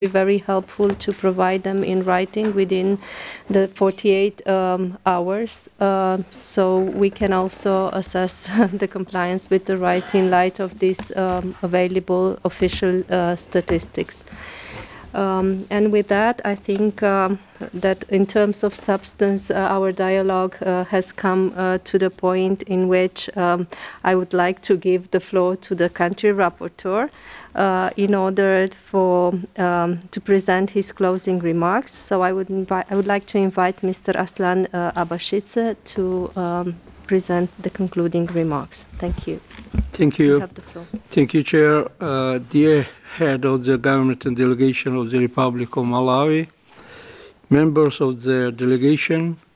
be very helpful to provide them in writing within the 48 hours, so we can also assess the compliance with the rights in light of these available official statistics. And with that, I think that in terms of substance, our dialogue has come to the point in which I would like to give the floor to the country rapporteur in order for to present his closing remarks. So I would like to invite Mr. Aslan Abashidze to present the concluding remarks. Thank you. Thank you. You have the floor. Thank you, Chair. Dear Head of the Government and Delegation of the Republic of Malawi, members of the delegation,